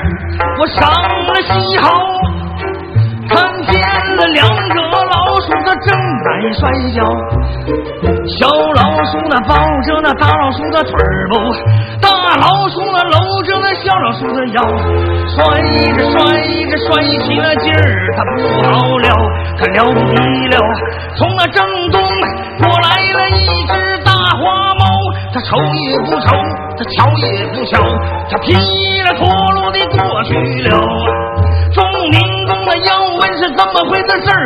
我上了西号，看见了两个老鼠子正在摔跤，小老鼠呢抱着那大老鼠的腿儿部，大老鼠呢搂着那小老鼠的腰，摔着摔着摔起了劲儿，它不好了，可了不得了。从那正东过来了一只大花猫，它瞅也不瞅，它瞧也不瞧，它劈了脱落的过去了。众民众的要问是怎么回事儿，